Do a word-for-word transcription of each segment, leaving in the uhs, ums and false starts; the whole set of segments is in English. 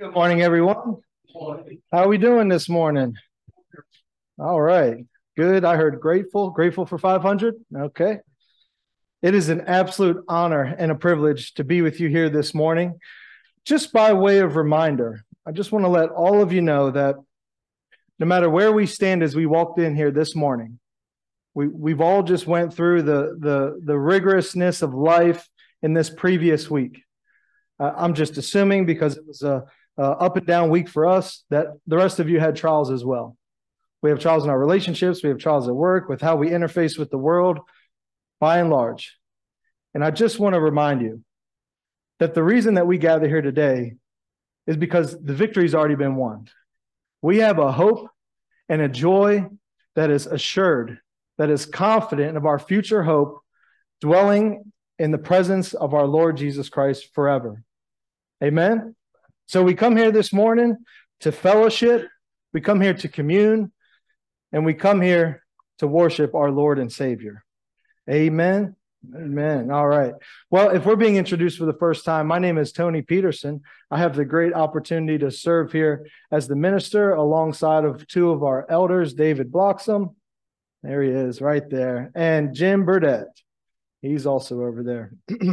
Good morning, everyone. How are we doing this morning? All right, good. I heard grateful, grateful for five hundred. Okay. It is an absolute honor and a privilege to be with you here this morning. Just by way of reminder, I just want to let all of you know that no matter where we stand as we walked in here this morning, we, we've all just went through the, the, the rigorousness of life in this previous week. Uh, I'm just assuming because it was a, a up and down week for us that the rest of you had trials as well. We have trials in our relationships. We have trials at work with how we interface with the world by and large. And I just want to remind you that the reason that we gather here today is because the victory's already been won. We have a hope and a joy that is assured, that is confident of our future hope, dwelling in the presence of our Lord Jesus Christ forever. Amen? So we come here this morning to fellowship, we come here to commune, and we come here to worship our Lord and Savior. Amen? Amen. All right. Well, if we're being introduced for the first time, my name is Tony Peterson. I have the great opportunity to serve here as the minister alongside of two of our elders, David Bloxam. There he is right there. And Jim Burdett. He's also over there.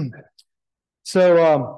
So um,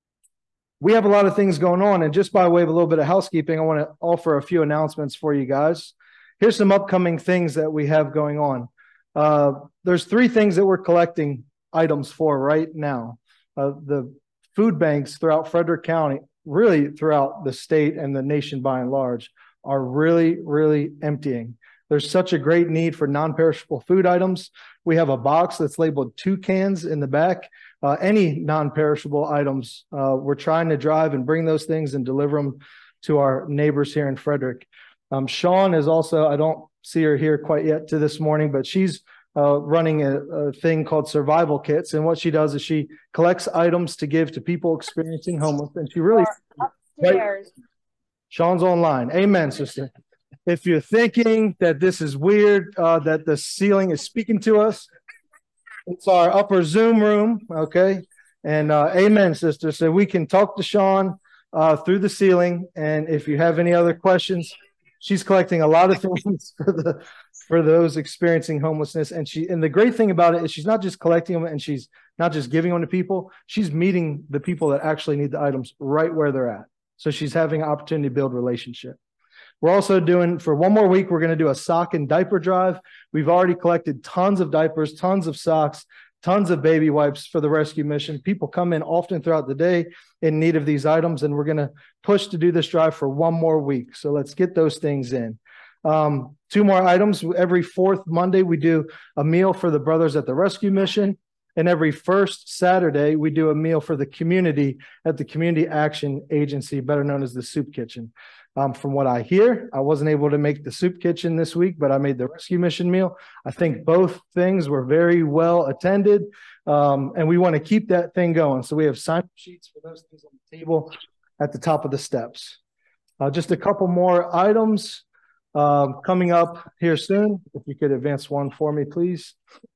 we have a lot of things going on. And just by way of a little bit of housekeeping, I want to offer a few announcements for you guys. Here's some upcoming things that we have going on. Uh, there's three things that we're collecting items for right now. Uh, the food banks throughout Frederick County, really throughout the state and the nation by and large, are really, really emptying. There's such a great need for non-perishable food items. We have a box that's labeled two cans in the back. Uh, any non-perishable items, uh, we're trying to drive and bring those things and deliver them to our neighbors here in Frederick. Um, Sean is also, I don't see her here quite yet to this morning, but she's uh, running a, a thing called Survival Kits. And what she does is she collects items to give to people experiencing homelessness. And she really... Upstairs. Right, Sean's online. Amen, sister. If you're thinking that this is weird, uh, that the ceiling is speaking to us, it's our upper Zoom room, okay? And uh, amen, sister. So we can talk to Sean uh, through the ceiling. And if you have any other questions, she's collecting a lot of things for the for those experiencing homelessness. And she and the great thing about it is she's not just collecting them and she's not just giving them to people. She's meeting the people that actually need the items right where they're at. So she's having an opportunity to build relationship. We're also doing, for one more week, we're going to do a sock and diaper drive. We've already collected tons of diapers, tons of socks, tons of baby wipes for the rescue mission. People come in often throughout the day in need of these items, and we're going to push to do this drive for one more week. So let's get those things in. Um, two more items. Every fourth Monday, we do a meal for the brothers at the rescue mission. And every first Saturday, we do a meal for the community at the Community Action Agency, better known as the Soup Kitchen. Um, from what I hear, I wasn't able to make the soup kitchen this week, but I made the rescue mission meal. I think both things were very well attended, um, and we want to keep that thing going. So we have sign-up sheets for those things on the table at the top of the steps. Uh, just a couple more items um, coming up here soon. If you could advance one for me, please.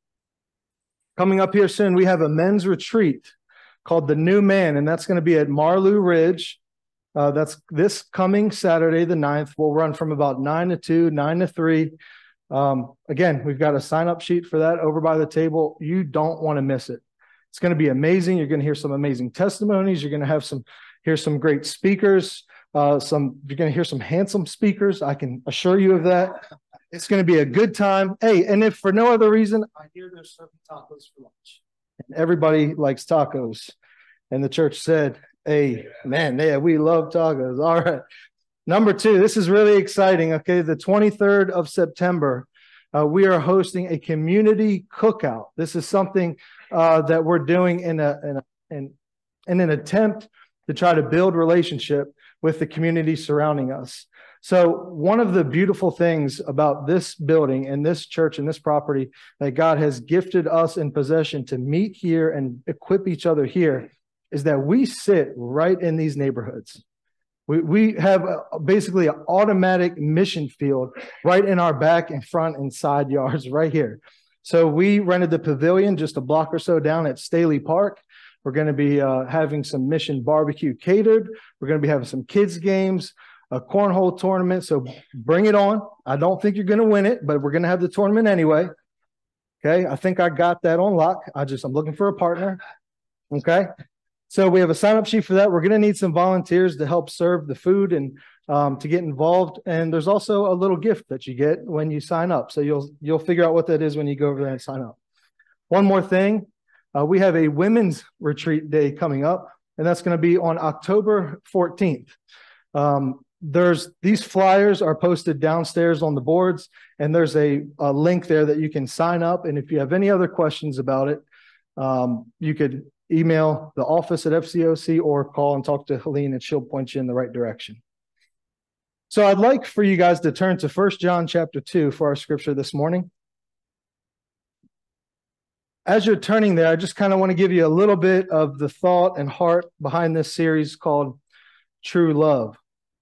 Coming up here soon, we have a men's retreat called The New Man, and that's going to be at Marlou Ridge. Uh, that's this coming Saturday, the ninth. We'll run from about nine to two, nine to three. Um, again, we've got a sign-up sheet for that over by the table. You don't want to miss it. It's going to be amazing. You're going to hear some amazing testimonies. You're going to have some, hear some great speakers. Uh, some you're going to hear some handsome speakers. I can assure you of that. It's going to be a good time. Hey, and if for no other reason, I hear they're serving tacos for lunch. And everybody likes tacos. And the church said, hey, man, yeah, we love tacos. All right. Number two, this is really exciting. Okay, the twenty-third of September, uh, we are hosting a community cookout. This is something uh, that we're doing in, a, in, a, in, in an attempt to try to build relationship with the community surrounding us. So one of the beautiful things about this building and this church and this property that God has gifted us in possession to meet here and equip each other here is that we sit right in these neighborhoods. We, we have a, basically an automatic mission field right in our back and front and side yards right here. So we rented the pavilion just a block or so down at Staley Park. We're going to be uh, having some mission barbecue catered. We're going to be having some kids games, a cornhole tournament. So bring it on. I don't think you're going to win it, but we're going to have the tournament anyway. Okay. I think I got that on lock. I just, I'm looking for a partner. Okay. So we have a sign up sheet for that. We're going to need some volunteers to help serve the food and um, to get involved. And there's also a little gift that you get when you sign up. So you'll, you'll figure out what that is when you go over there and sign up. One more thing. Uh, we have a women's retreat day coming up, and that's going to be on October fourteenth. Um, there's these flyers are posted downstairs on the boards, and there's a, a link there that you can sign up. And if you have any other questions about it, um, you could email the office at F C O C or call and talk to Helene, and she'll point you in the right direction. So I'd like for you guys to turn to First John chapter two for our scripture this morning. As you're turning there, I just kind of want to give you a little bit of the thought and heart behind this series called True Love.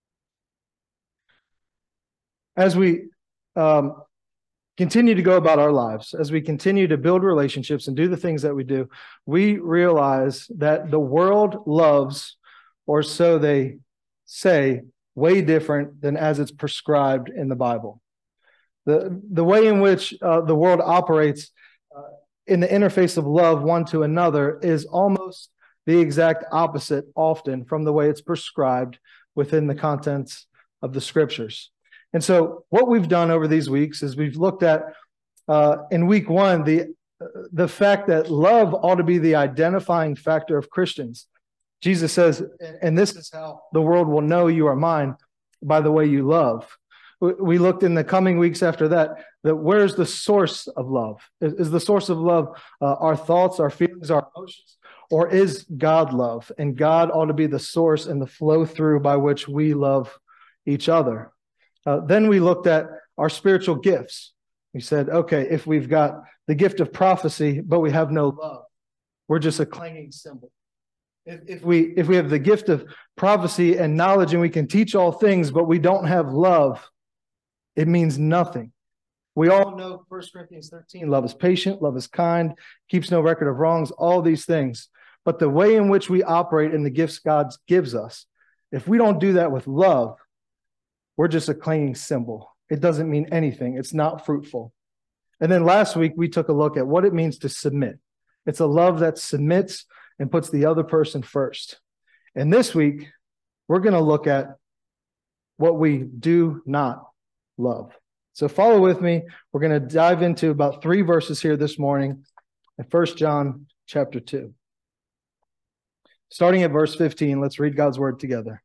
As we um, continue to go about our lives, as we continue to build relationships and do the things that we do, we realize that the world loves, or so they say, way different than as it's prescribed in the Bible. The, the way in which uh, the world operates uh, in the interface of love one to another is almost the exact opposite often from the way it's prescribed within the contents of the scriptures. And so what we've done over these weeks is we've looked at uh, in week one, the, the fact that love ought to be the identifying factor of Christians. Jesus says, and this is how the world will know you are mine, by the way you love. We looked in the coming weeks after that, that where's the source of love? Is, is the source of love uh, our thoughts, our feelings, our emotions, or is God love? And God ought to be the source and the flow through by which we love each other. Uh, then we looked at our spiritual gifts. We said, okay, if we've got the gift of prophecy, but we have no love, we're just a clanging cymbal. If, if we if we have the gift of prophecy and knowledge and we can teach all things, but we don't have love, it means nothing. We all know First Corinthians thirteen, love is patient, love is kind, keeps no record of wrongs, all these things. But the way in which we operate in the gifts God gives us, if we don't do that with love, we're just a clanging cymbal. It doesn't mean anything. It's not fruitful. And then last week, we took a look at what it means to submit. It's a love that submits and puts the other person first. And this week, we're going to look at what we do not love. So follow with me. We're going to dive into about three verses here this morning in First John chapter two. Starting at verse fifteen, let's read God's word together.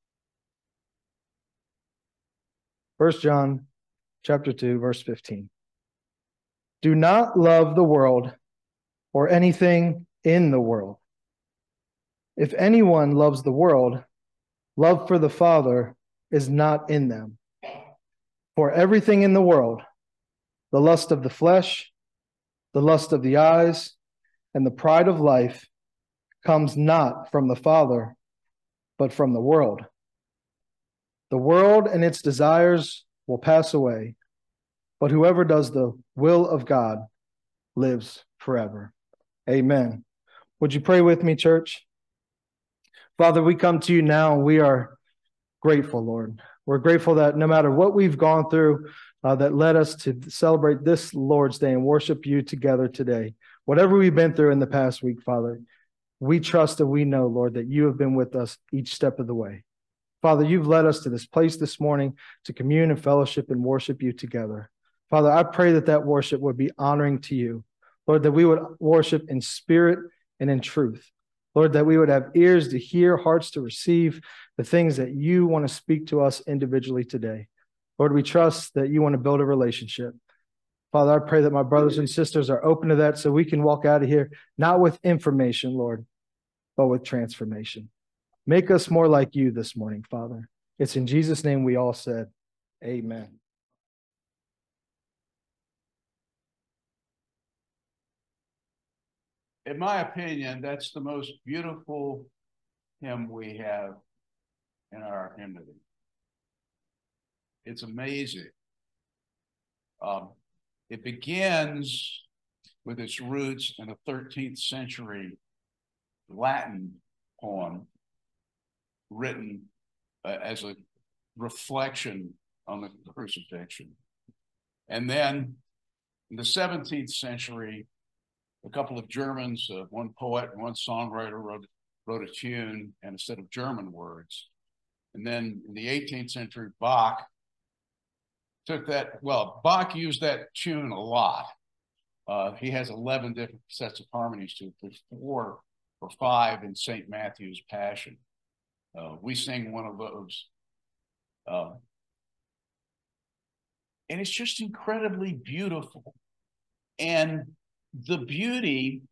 First John chapter two, verse fifteen. Do not love the world or anything in the world. If anyone loves the world, love for the Father is not in them. For everything in the world, the lust of the flesh, the lust of the eyes, and the pride of life comes not from the Father, but from the world. The world and its desires will pass away, but whoever does the will of God lives forever. Amen. Would you pray with me, church? Father, we come to you now and we are grateful, Lord. We're grateful that no matter what we've gone through uh, that led us to celebrate this Lord's Day and worship you together today, whatever we've been through in the past week, Father, we trust and we know, Lord, that you have been with us each step of the way. Father, you've led us to this place this morning to commune and fellowship and worship you together. Father, I pray that that worship would be honoring to you. Lord, that we would worship in spirit and in truth. Lord, that we would have ears to hear, hearts to receive the things that you want to speak to us individually today. Lord, we trust that you want to build a relationship. Father, I pray that my brothers and sisters are open to that so we can walk out of here, not with information, Lord, but with transformation. Make us more like you this morning, Father. It's in Jesus' name we all said, amen. In my opinion, that's the most beautiful hymn we have in our hymnody. It's amazing. Um, it begins with its roots in the thirteenth century Latin poem written uh, as a reflection on the crucifixion. And then in the seventeenth century, a couple of Germans, uh, one poet and one songwriter wrote, wrote a tune and a set of German words. And then in the eighteenth century, Bach took that, well, Bach used that tune a lot. Uh, he has eleven different sets of harmonies to it. There's four or five in Saint Matthew's Passion. Uh, we sing one of those. Uh, and it's just incredibly beautiful. And the beauty,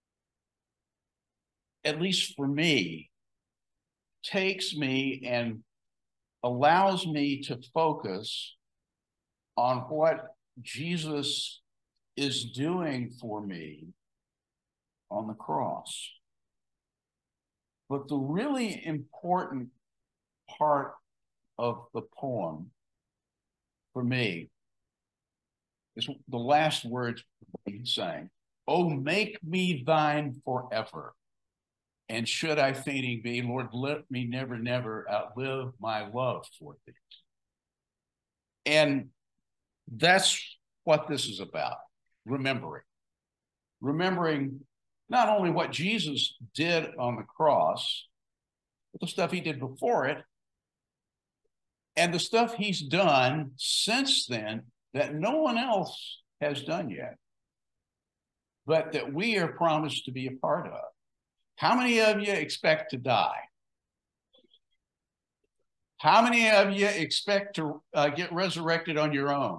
at least for me, takes me and allows me to focus on what Jesus is doing for me on the cross. But the really important part of the poem for me is the last words he's saying, "Oh, make me thine forever. And should I fainting be, Lord, let me never, never outlive my love for thee." And that's what this is about, remembering. Remembering not only what Jesus did on the cross, but the stuff he did before it, and the stuff he's done since then that no one else has done yet, but that we are promised to be a part of. How many of you expect to die? How many of you expect to uh, get resurrected on your own?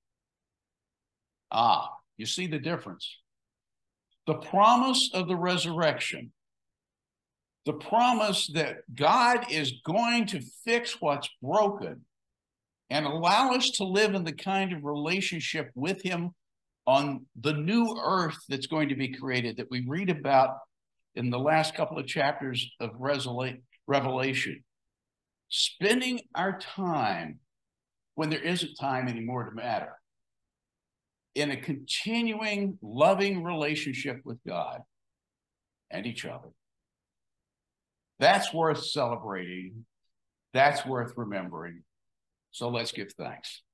Ah, you see the difference. The promise of the resurrection, the promise that God is going to fix what's broken and allow us to live in the kind of relationship with him on the new earth that's going to be created that we read about in the last couple of chapters of Revelation. Spending our time when there isn't time anymore to matter in a continuing, loving relationship with God and each other. That's worth celebrating. That's worth remembering. So let's give thanks.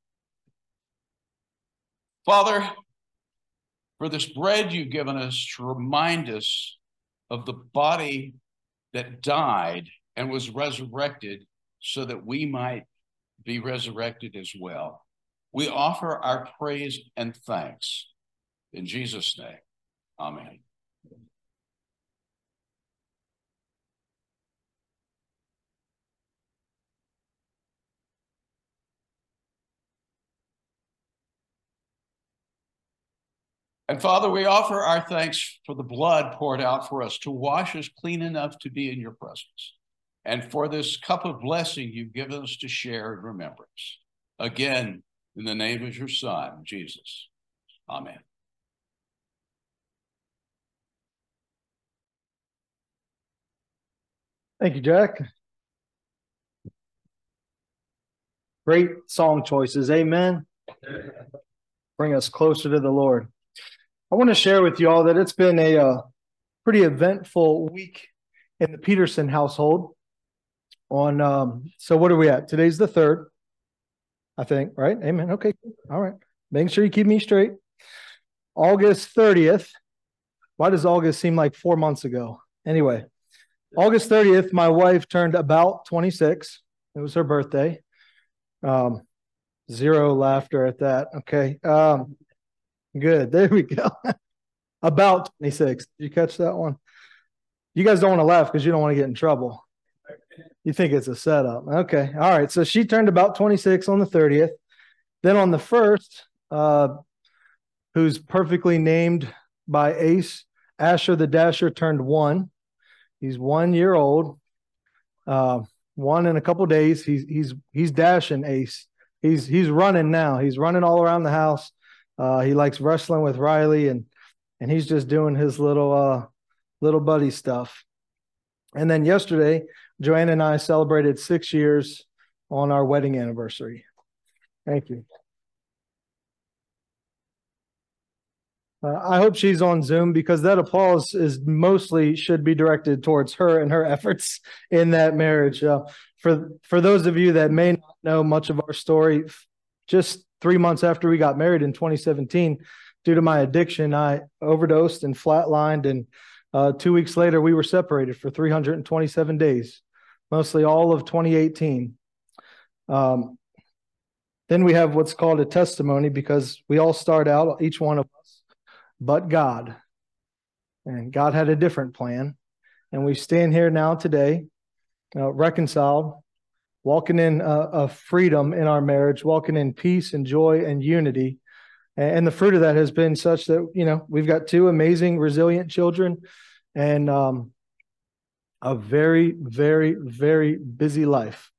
Father, for this bread you've given us to remind us of the body that died and was resurrected so that we might be resurrected as well. We offer our praise and thanks. In Jesus' name, amen. And Father, we offer our thanks for the blood poured out for us to wash us clean enough to be in your presence, and for this cup of blessing you've given us to share in remembrance. Again, in the name of your Son, Jesus. Amen. Thank you, Jack. Great song choices. Amen. Bring us closer to the Lord. I want to share with you all that it's been a uh, pretty eventful week in the Peterson household. On um, so what are we at? Today's the third, I think, right? Amen. Okay. All right. Making sure you keep me straight. August thirtieth. Why does August seem like four months ago? Anyway, August thirtieth, my wife turned about twenty-six. It was her birthday. Um, zero laughter at that. Okay. Um, good. There we go. About twenty-six. Did you catch that one? You guys don't want to laugh because you don't want to get in trouble. You think it's a setup. Okay. All right. So she turned about twenty-six on the thirtieth. Then on the first, uh, who's perfectly named by Ace, Asher the Dasher turned one. He's one year old. Uh, one in a couple of days. He's he's he's dashing, Ace. He's he's running now. He's running all around the house. Uh, he likes wrestling with Riley, and and he's just doing his little uh, little buddy stuff. And then yesterday, Joanna and I celebrated six years on our wedding anniversary. Thank you. Uh, I hope she's on Zoom because that applause is mostly should be directed towards her and her efforts in that marriage. Uh, for for those of you that may not know much of our story, just three months after we got married in twenty seventeen, due to my addiction, I overdosed and flatlined, and uh, two weeks later we were separated for three hundred twenty-seven days, mostly all of twenty eighteen. Um, then we have what's called a testimony because we all start out, each one of us, but God. And God had a different plan. And we stand here now today, uh, reconciled, walking in a, a freedom in our marriage, walking in peace and joy and unity. And the fruit of that has been such that, you know, we've got two amazing, resilient children and um, a very, very, very busy life.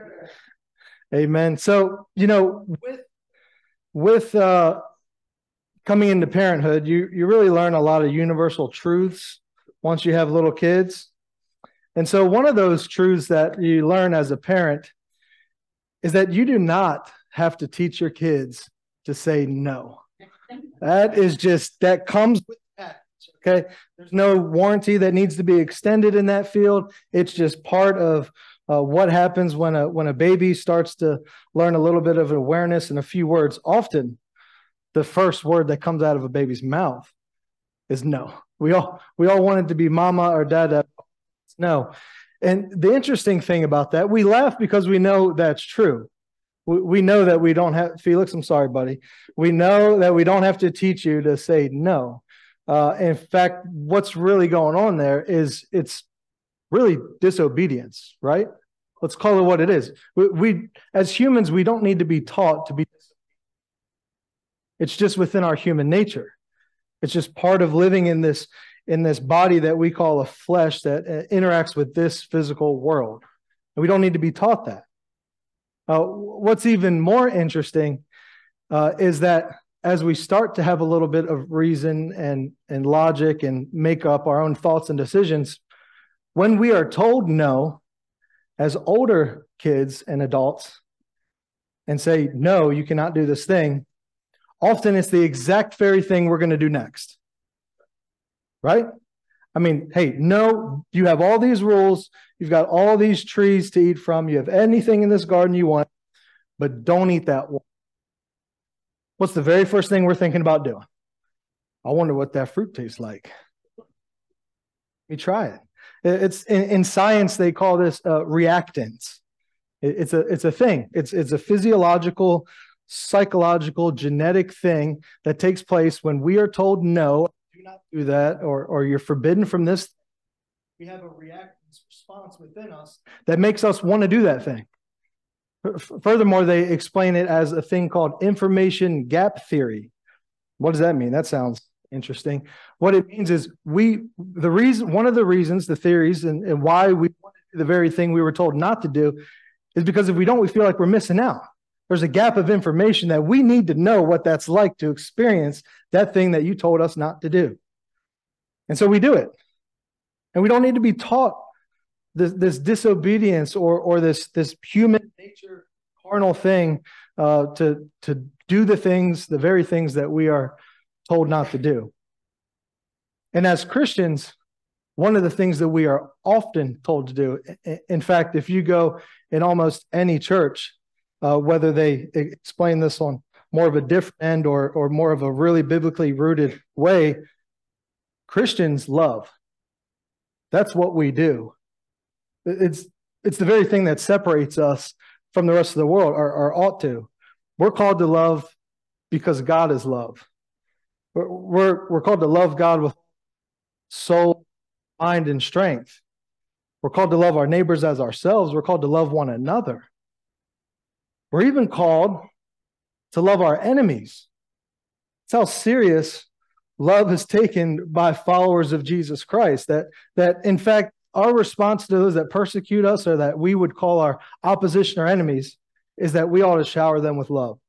Amen. So, you know, with, with uh, coming into parenthood, you, you really learn a lot of universal truths once you have little kids. And so one of those truths that you learn as a parent is that you do not have to teach your kids to say no. That is just, that comes with that. Okay. There's no warranty that needs to be extended in that field. It's just part of uh, what happens when a, when a baby starts to learn a little bit of awareness and a few words. Often the first word that comes out of a baby's mouth is no. We all, we all want it to be mama or dada. No. And the interesting thing about that, we laugh because we know that's true. We know that we don't have, Felix, I'm sorry, buddy. We know that we don't have to teach you to say no. Uh, in fact, what's really going on there is it's really disobedience, right? Let's call it what it is. We, we as humans, we don't need to be taught to be disobedient. It's just within our human nature. It's just part of living in this, in this body that we call a flesh that uh, interacts with this physical world. And we don't need to be taught that. Uh, what's even more interesting uh, is that as we start to have a little bit of reason and, and logic and make up our own thoughts and decisions, when we are told no, as older kids and adults, and say, no, you cannot do this thing, often it's the exact very thing we're going to do next. Right? I mean, hey, no, you have all these rules. You've got all these trees to eat from. You have anything in this garden you want, but don't eat that one. What's the very first thing we're thinking about doing? I wonder what that fruit tastes like. Let me try it. It's in, in science, they call this uh, reactance. It, it's a, it's a thing. It's, it's a physiological, psychological, genetic thing that takes place when we are told no, do not do that, or, or you're forbidden from this. We have a reactance response within us that makes us want to do that thing. Furthermore, they explain it as a thing called information gap theory. What does that mean? That sounds interesting. What it means is we, the reason, one of the reasons, the theories, and, and why we want to do the very thing we were told not to do is because if we don't, we feel like we're missing out. There's a gap of information that we need to know what that's like to experience that thing that you told us not to do. And so we do it. And we don't need to be taught this, this disobedience or, or this, this human nature, carnal thing uh, to, to do the things, the very things that we are told not to do. And as Christians, one of the things that we are often told to do, in fact, if you go in almost any church, uh, whether they explain this on more of a different end or, or more of a really biblically rooted way, Christians love. That's what we do. It's, it's the very thing that separates us from the rest of the world, or, or ought to. We're called to love because God is love. We're, we're, we're called to love God with soul, mind, and strength. We're called to love our neighbors as ourselves. We're called to love one another. We're even called to love our enemies. That's how serious love is taken by followers of Jesus Christ. That, that in fact, our response to those that persecute us or that we would call our opposition or enemies is that we ought to shower them with love.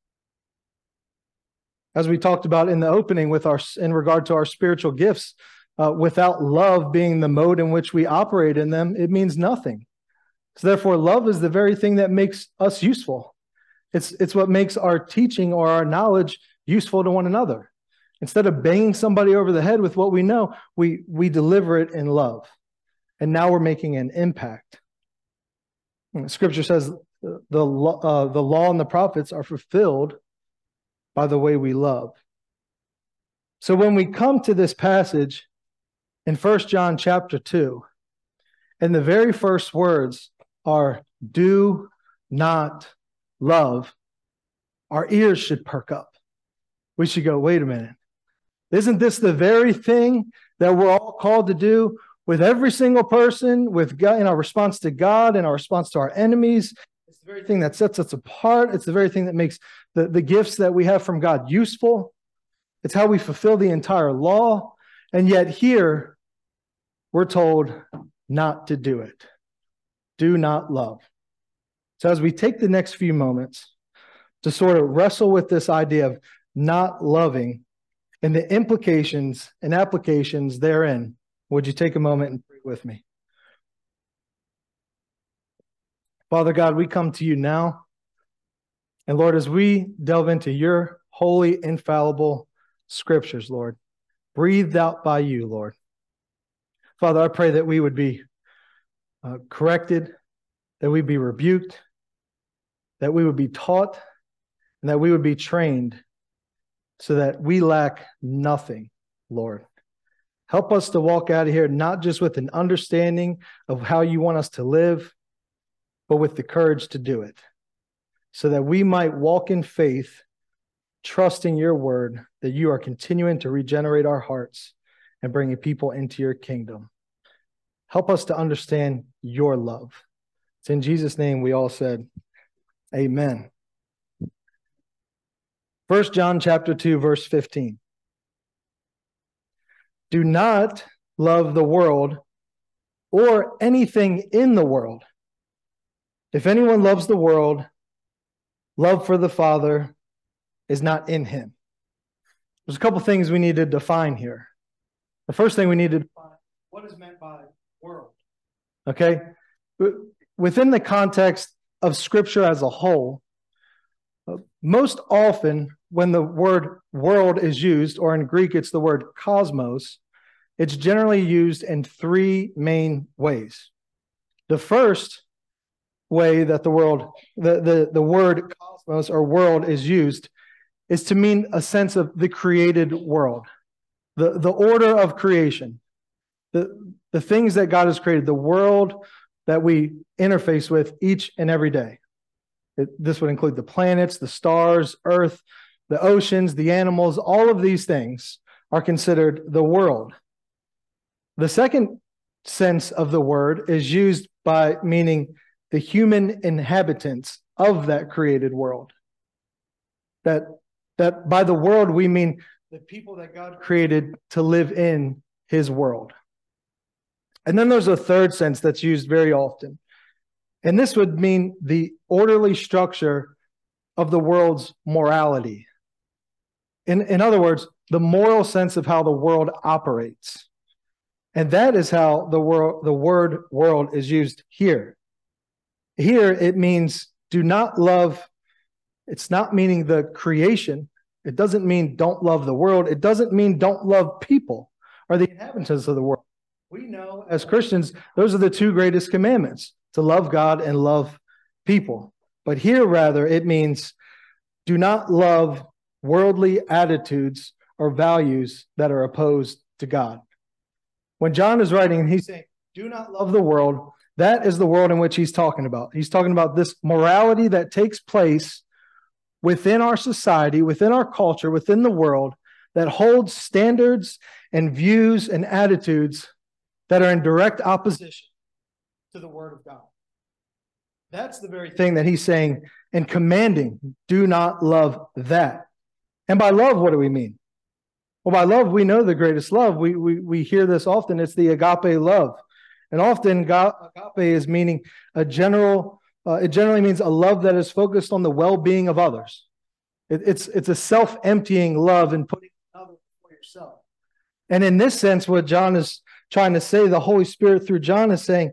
As we talked about in the opening with our, in regard to our spiritual gifts, uh, without love being the mode in which we operate in them, it means nothing. So therefore, love is the very thing that makes us useful. It's, it's what makes our teaching or our knowledge useful to one another. Instead of banging somebody over the head with what we know, we, we deliver it in love. And now we're making an impact. And Scripture says the, uh, the law and the prophets are fulfilled by the way we love. So when we come to this passage in First John chapter two, and the very first words are, do not love, our ears should perk up. We should go, wait a minute. Isn't this the very thing that we're all called to do with every single person, with God, in our response to God, in our response to our enemies? It's the very thing that sets us apart. It's the very thing that makes the, the gifts that we have from God useful. It's how we fulfill the entire law. And yet here, we're told not to do it. Do not love. So as we take the next few moments to sort of wrestle with this idea of not loving and the implications and applications therein, would you take a moment and pray with me? Father God, we come to you now. And Lord, as we delve into your holy, infallible scriptures, Lord, breathed out by you, Lord. Father, I pray that we would be uh, corrected, that we be rebuked, that we would be taught, and that we would be trained so that we lack nothing, Lord. Help us to walk out of here not just with an understanding of how you want us to live, but with the courage to do it, so that we might walk in faith, trusting your word, that you are continuing to regenerate our hearts and bringing people into your kingdom. Help us to understand your love. It's in Jesus' name we all said, amen. First John chapter two, verse fifteen. Do not love the world or anything in the world. If anyone loves the world, love for the Father is not in him. There's a couple things we need to define here. The first thing we need to define, what is meant by world? Okay? Within the context of Scripture as a whole, most often when the word world is used, or in Greek it's the word cosmos, it's generally used in three main ways. The first way that the world, the, the, the word cosmos or world is used is to mean a sense of the created world, the, the order of creation, the, the things that God has created, the world that we interface with each and every day. It, this would include the planets, the stars, Earth, the oceans, the animals. All of these things are considered the world. The second sense of the word is used by meaning the human inhabitants of that created world. That, that by the world we mean the people that God created to live in his world. And then there's a third sense that's used very often. And this would mean the orderly structure of the world's morality. In, in other words, the moral sense of how the world operates. And that is how the, world, the word world is used here. Here it means do not love. It's not meaning the creation. It doesn't mean don't love the world. It doesn't mean don't love people or the inhabitants of the world. We know as Christians, those are the two greatest commandments, to love God and love people. But here, rather, it means do not love worldly attitudes or values that are opposed to God. When John is writing, he's saying, do not love the world. That is the world in which he's talking about. He's talking about this morality that takes place within our society, within our culture, within the world, that holds standards and views and attitudes that are in direct opposition to the word of God. That's the very thing that he's saying and commanding, do not love that. And by love, what do we mean? Well, by love, we know the greatest love. We, we, we hear this often. It's the agape love. And often agape is meaning a general, uh, it generally means a love that is focused on the well-being of others. It, it's, it's a self-emptying love and putting others before yourself. And in this sense, what John is trying to say, the Holy Spirit through John is saying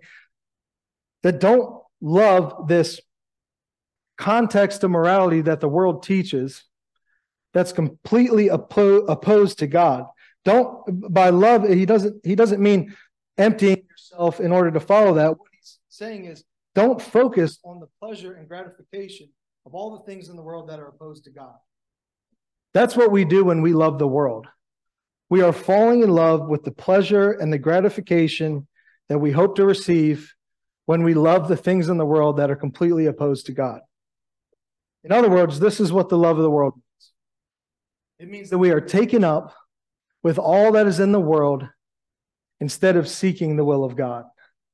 that don't love this context of morality that the world teaches, that's completely oppo- opposed to God. Don't, by love, he doesn't, he doesn't mean emptying yourself in order to follow that. What he's saying is, don't focus on the pleasure and gratification of all the things in the world that are opposed to God. That's what we do when we love the world. We are falling in love with the pleasure and the gratification that we hope to receive when we love the things in the world that are completely opposed to God. In other words, this is what the love of the world means. It means that we are taken up with all that is in the world instead of seeking the will of God.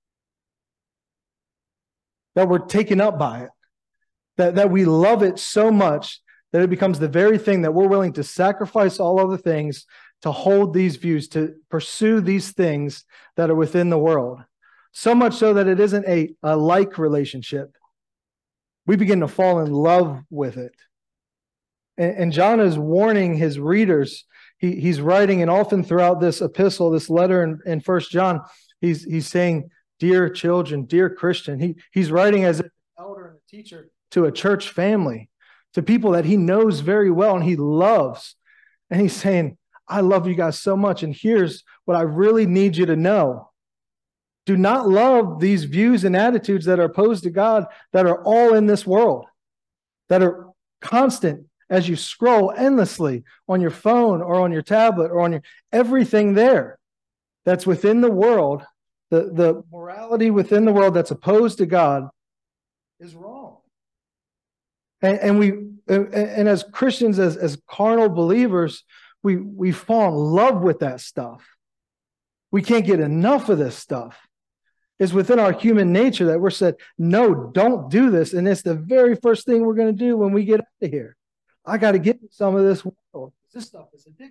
That we're taken up by it. That, that we love it so much that it becomes the very thing that we're willing to sacrifice all other things to hold these views, to pursue these things that are within the world. So much so that it isn't a, a like relationship. We begin to fall in love with it. And, and John is warning his readers. He, he's writing, and often throughout this epistle, this letter in, in First John, he's, he's saying, dear children, dear Christian. He, he's writing as an elder and a teacher to a church family, to people that he knows very well and he loves. And he's saying, I love you guys so much. And here's what I really need you to know. Do not love these views and attitudes that are opposed to God, that are all in this world, that are constant as you scroll endlessly on your phone or on your tablet or on your everything there that's within the world. The, the morality within the world that's opposed to God is wrong. And, and we and, and as Christians, as, as carnal believers, we, we fall in love with that stuff. We can't get enough of this stuff. It's within our human nature that we're said, no, don't do this. And it's the very first thing we're going to do when we get out of here. I got to get some of this world. This stuff is addictive.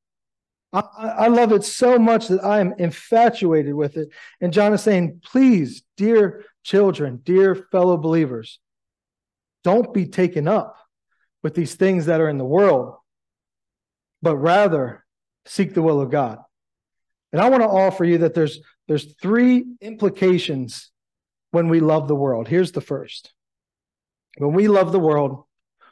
I, I love it so much that I am infatuated with it. And John is saying, please, dear children, dear fellow believers, don't be taken up with these things that are in the world, but rather seek the will of God. And I want to offer you that there's, there's three implications when we love the world. Here's the first. When we love the world,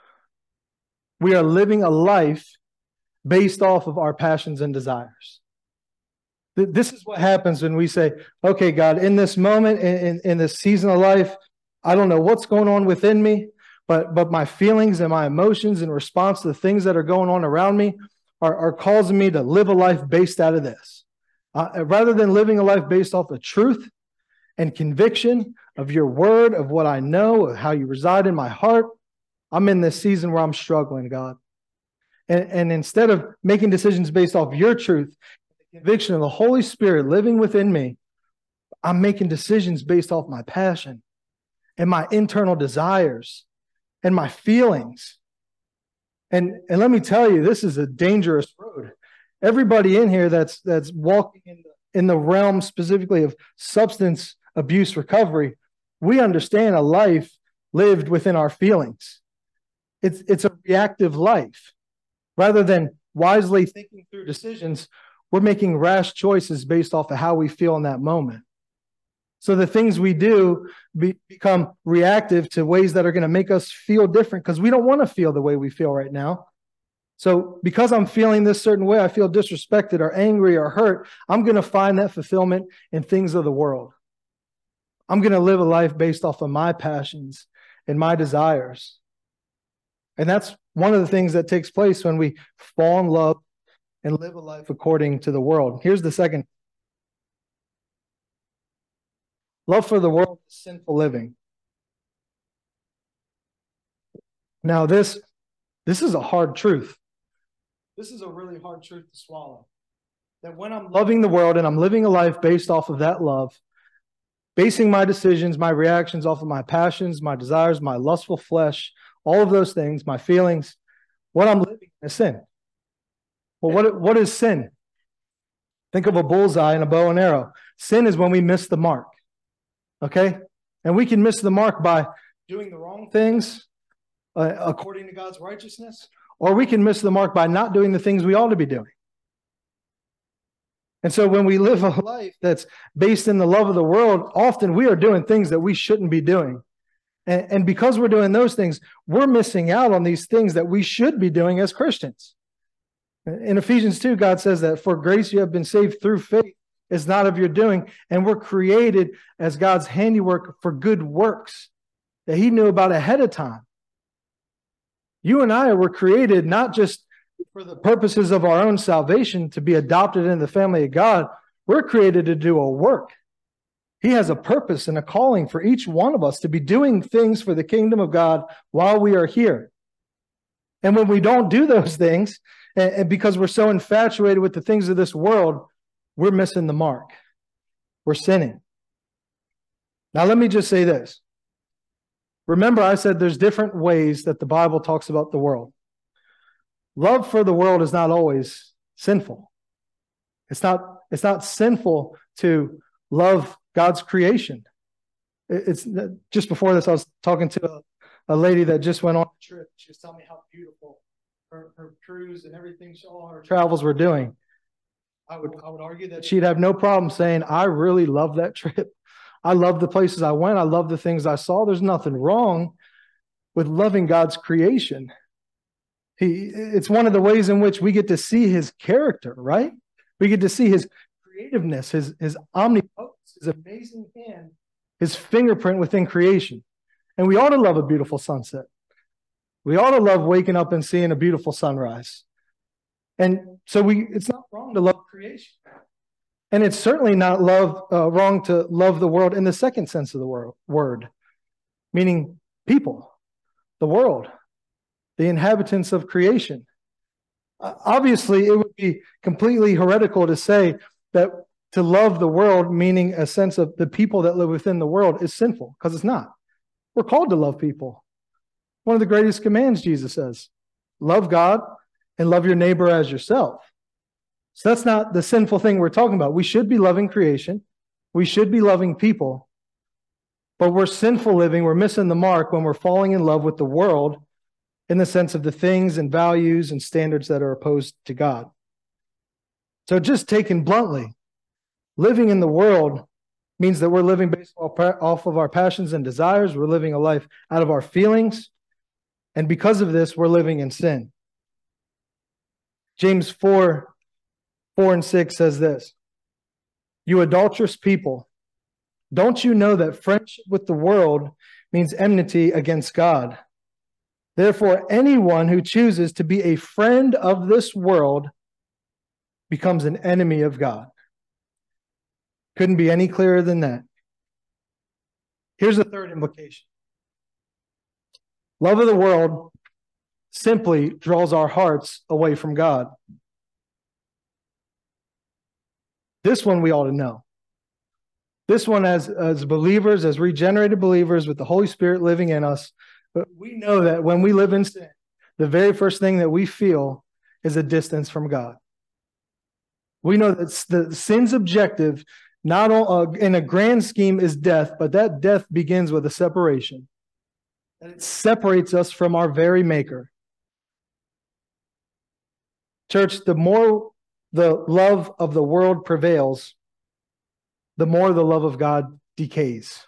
we are living a life based off of our passions and desires. This is what happens when we say, okay, God, in this moment, in, in, in this season of life, I don't know what's going on within me, but, but my feelings and my emotions in response to the things that are going on around me are, are causing me to live a life based out of this. Uh, rather than living a life based off of truth and conviction of your word, of what I know, of how you reside in my heart, I'm in this season where I'm struggling, God. And, and instead of making decisions based off your truth, the conviction of the Holy Spirit living within me, I'm making decisions based off my passion and my internal desires and my feelings. And, and let me tell you, this is a dangerous road. Everybody in here that's that's walking in the, in the realm specifically of substance abuse recovery, we understand a life lived within our feelings. It's, it's a reactive life. Rather than wisely thinking through decisions, we're making rash choices based off of how we feel in that moment. So the things we do be, become reactive to ways that are going to make us feel different because we don't want to feel the way we feel right now. So because I'm feeling this certain way, I feel disrespected or angry or hurt, I'm going to find that fulfillment in things of the world. I'm going to live a life based off of my passions and my desires. And that's one of the things that takes place when we fall in love and live a life according to the world. Here's the second. Love for the world is sinful living. Now this, this is a hard truth. This is a really hard truth to swallow. That when I'm loving the world and I'm living a life based off of that love, basing my decisions, my reactions off of my passions, my desires, my lustful flesh, all of those things, my feelings, what I'm living is sin. Well, what, what is sin? Think of a bullseye and a bow and arrow. Sin is when we miss the mark. Okay? And we can miss the mark by doing the wrong things uh, according to God's righteousness, or we can miss the mark by not doing the things we ought to be doing. And so when we live a life that's based in the love of the world, often we are doing things that we shouldn't be doing. And, and because we're doing those things, we're missing out on these things that we should be doing as Christians. In Ephesians two, God says that for grace you have been saved through faith. It's not of your doing. And we're created as God's handiwork for good works that he knew about ahead of time. You and I were created not just for the purposes of our own salvation to be adopted into the family of God. We're created to do a work. He has a purpose and a calling for each one of us to be doing things for the kingdom of God while we are here. And when we don't do those things, and, and because we're so infatuated with the things of this world, we're missing the mark. We're sinning. Now, let me just say this. Remember, I said there's different ways that the Bible talks about the world. Love for the world is not always sinful. It's not, it's not sinful to love God's creation. It's just before this, I was talking to a, a lady that just went on a trip. She was telling me how beautiful her, her cruise and everything, all her travels were doing. I would, I would argue that she'd have no problem saying, I really love that trip. I love the places I went. I love the things I saw. There's nothing wrong with loving God's creation. He, it's one of the ways in which we get to see his character, right? We get to see his creativeness, his, his omnipotence, his amazing hand, his fingerprint within creation. And we ought to love a beautiful sunset. We ought to love waking up and seeing a beautiful sunrise. And so we, it's not wrong to love creation. And it's certainly not love uh, wrong to love the world in the second sense of the word, word, meaning people, the world, the inhabitants of creation. Uh, obviously, it would be completely heretical to say that to love the world, meaning a sense of the people that live within the world, is sinful, because it's not. We're called to love people. One of the greatest commands, Jesus says, love God and love your neighbor as yourself. So that's not the sinful thing we're talking about. We should be loving creation. We should be loving people. But we're sinful living. We're missing the mark when we're falling in love with the world in the sense of the things and values and standards that are opposed to God. So just taken bluntly, living in the world means that we're living based off of our passions and desires. We're living a life out of our feelings. And because of this, we're living in sin. James four, four and six says this, you adulterous people, don't you know that friendship with the world means enmity against God? Therefore, anyone who chooses to be a friend of this world becomes an enemy of God. Couldn't be any clearer than that. Here's the third implication. Love of the world simply draws our hearts away from God. This one we ought to know. This one, as, as believers, as regenerated believers with the Holy Spirit living in us, we know that when we live in sin, the very first thing that we feel is a distance from God. We know that the sin's objective, not all, uh, in a grand scheme, is death, but that death begins with a separation. And it separates us from our very Maker. Church, the more the love of the world prevails, the more the love of God decays.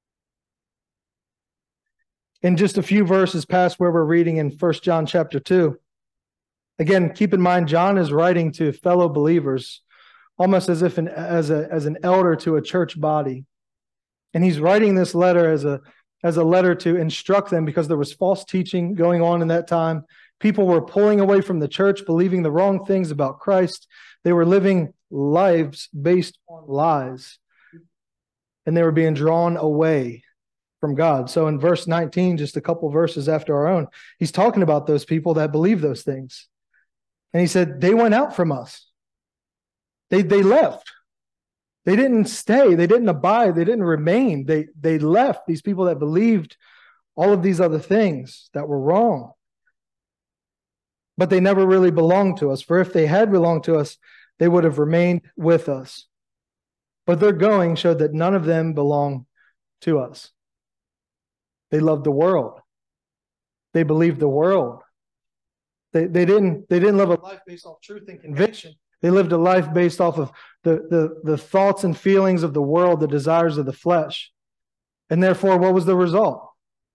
In just a few verses past where we're reading in First John chapter two, again, keep in mind, John is writing to fellow believers, almost as if an, as, a, as an elder to a church body. And he's writing this letter as a, as a letter to instruct them because there was false teaching going on in that time. People were pulling away from the church, believing the wrong things about Christ. They were living lives based on lies. And they were being drawn away from God. So in verse nineteen, just a couple verses after our own, he's talking about those people that believe those things. And he said, they went out from us. They, they left. They didn't stay. They didn't abide. They didn't remain. They, they left, these people that believed all of these other things that were wrong. But they never really belonged to us. For if they had belonged to us, they would have remained with us. But their going showed that none of them belonged to us. They loved the world. They believed the world. They, they, didn't, they didn't live a life based off truth and conviction. They lived a life based off of the, the, the thoughts and feelings of the world, the desires of the flesh. And therefore, what was the result?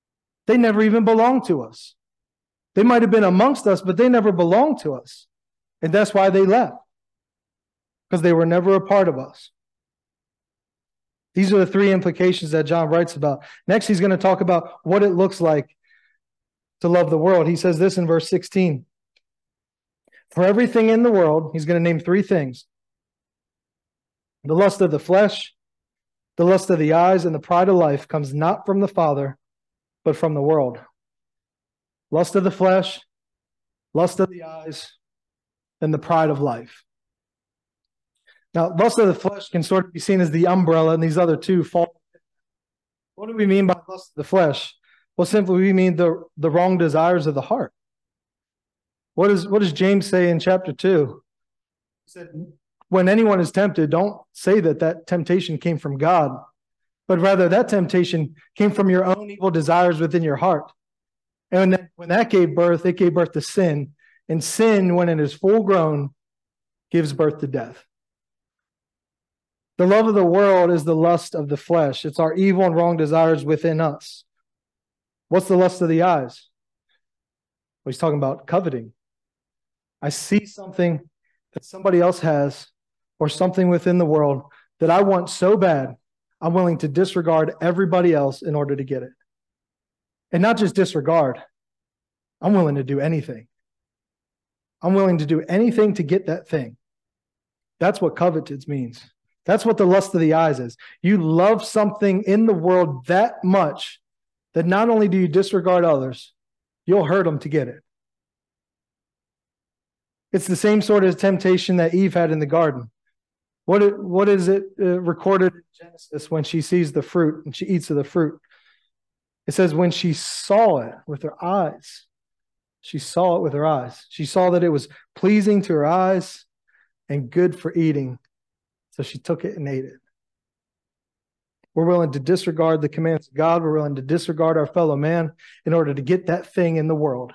They never even belonged to us. They might have been amongst us, but they never belonged to us. And that's why they left, because they were never a part of us. These are the three implications that John writes about. Next, he's going to talk about what it looks like to love the world. He says this in verse sixteen. For everything in the world, he's going to name three things: the lust of the flesh, the lust of the eyes, and the pride of life comes not from the Father, but from the world. Lust of the flesh, lust of the eyes, and the pride of life. Now, lust of the flesh can sort of be seen as the umbrella, and these other two fall. What do we mean by lust of the flesh? Well, simply we mean the, the wrong desires of the heart. What, is, what does James say in chapter two? He said, when anyone is tempted, don't say that that temptation came from God, but rather that temptation came from your own evil desires within your heart. And when that, when that gave birth, it gave birth to sin. And sin, when it is full grown, gives birth to death. The love of the world is the lust of the flesh. It's our evil and wrong desires within us. What's the lust of the eyes? Well, he's talking about coveting. I see something that somebody else has, or something within the world that I want so bad, I'm willing to disregard everybody else in order to get it. And not just disregard, I'm willing to do anything. I'm willing to do anything to get that thing. That's what covetous means. That's what the lust of the eyes is. You love something in the world that much that not only do you disregard others, you'll hurt them to get it. It's the same sort of temptation that Eve had in the garden. What, what is it uh, recorded in Genesis when she sees the fruit and she eats of the fruit? It says when she saw it with her eyes, she saw it with her eyes. She saw that it was pleasing to her eyes and good for eating. So she took it and ate it. We're willing to disregard the commands of God. We're willing to disregard our fellow man in order to get that thing in the world.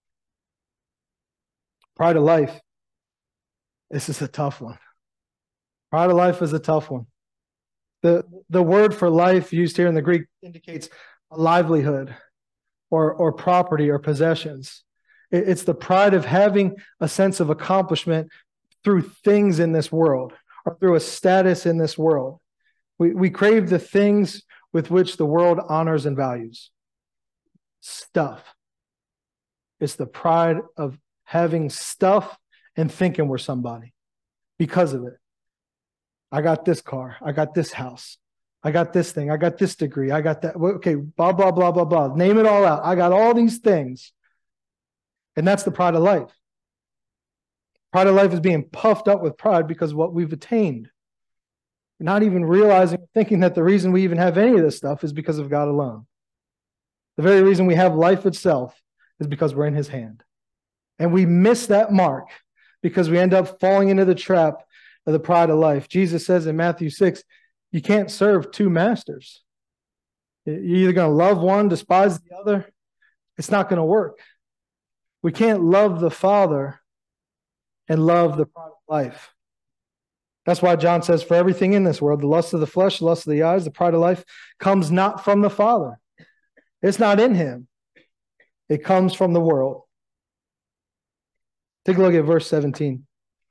Pride of life. This is a tough one. Pride of life is a tough one. The, the word for life used here in the Greek indicates a livelihood or, or property or possessions. It, it's the pride of having a sense of accomplishment through things in this world or through a status in this world. We, we crave the things with which the world honors and values. Stuff. It's the pride of having stuff and thinking we're somebody because of it. I got this car. I got this house. I got this thing. I got this degree. I got that. Okay, blah, blah, blah, blah, blah. Name it all out. I got all these things. And that's the pride of life. Pride of life is being puffed up with pride because of what we've attained. Not even realizing, thinking that the reason we even have any of this stuff is because of God alone. The very reason we have life itself is because we're in his hand. And we miss that mark because we end up falling into the trap of the pride of life. Jesus says in Matthew six, you can't serve two masters. You're either going to love one, despise the other. It's not going to work. We can't love the Father and love the pride of life. That's why John says, for everything in this world, the lust of the flesh, the lust of the eyes, the pride of life, comes not from the Father. It's not in him. It comes from the world. Take a look at verse seventeen.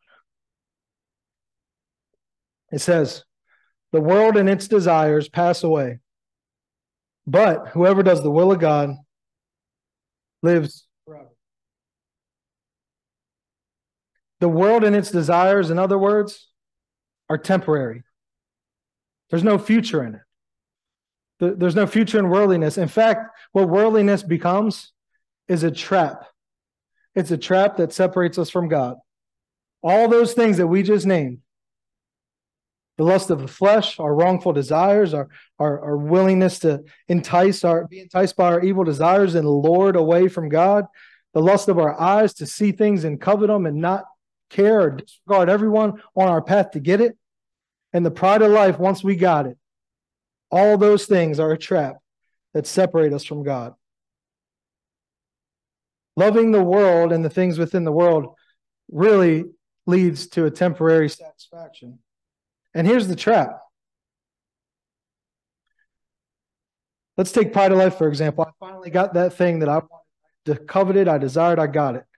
It says, the world and its desires pass away, but whoever does the will of God lives forever. The world and its desires, in other words, are temporary. There's no future in it. There's no future in worldliness. In fact, what worldliness becomes is a trap. It's a trap that separates us from God. All those things that we just named, the lust of the flesh, our wrongful desires, our, our, our willingness to entice, our, be enticed by our evil desires and lured away from God, the lust of our eyes to see things and covet them and not care or disregard everyone on our path to get it, and the pride of life once we got it. All those things are a trap that separate us from God. Loving the world and the things within the world really leads to a temporary satisfaction. And here's the trap. Let's take Pride of Life, for example. I finally got that thing that I wanted, coveted, I desired, I got it.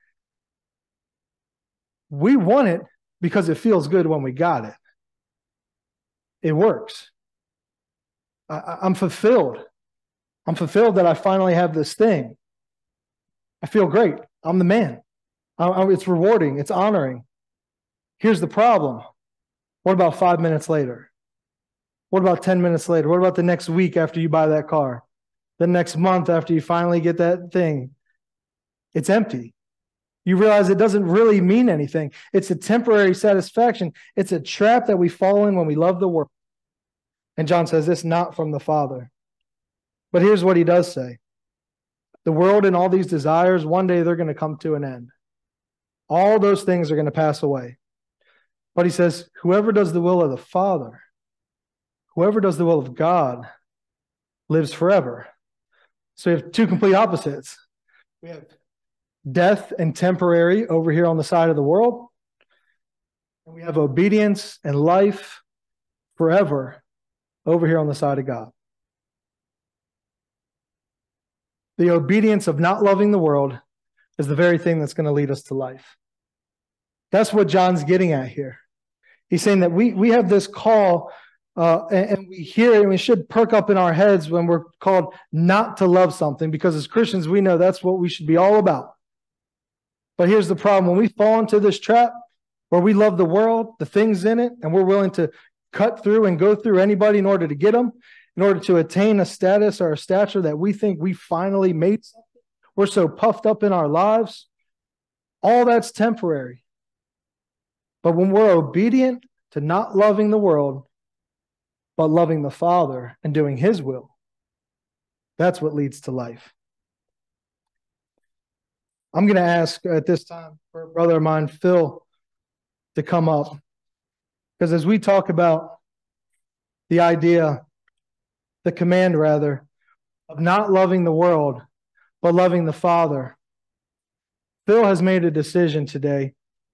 We want it because it feels good when we got it. It works. I, I'm fulfilled. I'm fulfilled that I finally have this thing. I feel great. I'm the man. I, I, it's rewarding. It's honoring. Here's the problem. What about five minutes later? What about ten minutes later? What about the next week after you buy that car? The next month after you finally get that thing? It's empty. You realize it doesn't really mean anything. It's a temporary satisfaction. It's a trap that we fall in when we love the world. And John says this, not from the Father. But here's what he does say. The world and all these desires, one day they're going to come to an end. All those things are going to pass away. But he says, whoever does the will of the Father, whoever does the will of God, lives forever. So we have two complete opposites. We have death and temporary over here on the side of the world. And we have obedience and life forever over here on the side of God. The obedience of not loving the world is the very thing that's going to lead us to life. That's what John's getting at here. He's saying that we, we have this call uh, and, and we hear it and we should perk up in our heads when we're called not to love something, because as Christians, we know that's what we should be all about. But here's the problem. When we fall into this trap where we love the world, the things in it, and we're willing to cut through and go through anybody in order to get them, in order to attain a status or a stature that we think we finally made something, we're so puffed up in our lives, all that's temporary. But when we're obedient to not loving the world, but loving the Father and doing His will, that's what leads to life. I'm going to ask at this time for a brother of mine, Phil, to come up. Because as we talk about the idea, the command rather, of not loving the world, but loving the Father, Phil has made a decision today.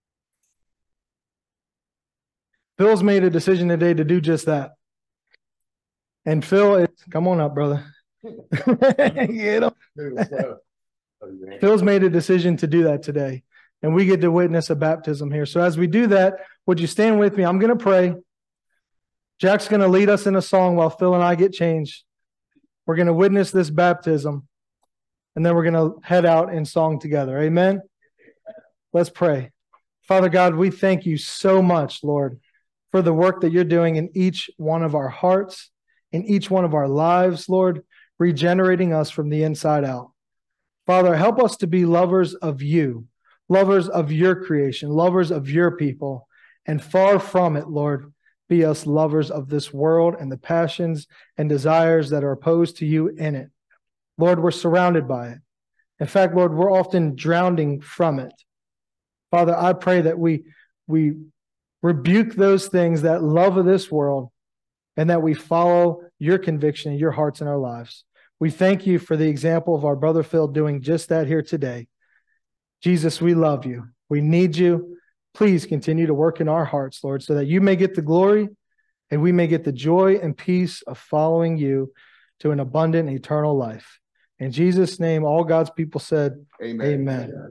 Phil's made a decision today to do just that. And Phil, it's, come on up, brother. Get him. Phil's made a decision to do that today. And we get to witness a baptism here. So as we do that, would you stand with me? I'm going to pray. Jack's going to lead us in a song while Phil and I get changed. We're going to witness this baptism. And then we're going to head out in song together. Amen? Let's pray. Father God, we thank you so much, Lord, for the work that you're doing in each one of our hearts, in each one of our lives, Lord, regenerating us from the inside out. Father, help us to be lovers of you, lovers of your creation, lovers of your people, and far from it, Lord, be us lovers of this world and the passions and desires that are opposed to you in it. Lord, we're surrounded by it. In fact, Lord, we're often drowning from it. Father, I pray that we, we rebuke those things, that love of this world, and that we follow your conviction in your hearts and our lives. We thank you for the example of our brother Phil doing just that here today. Jesus, we love you. We need you. Please continue to work in our hearts, Lord, so that you may get the glory and we may get the joy and peace of following you to an abundant eternal life. In Jesus' name, all God's people said, Amen. Amen.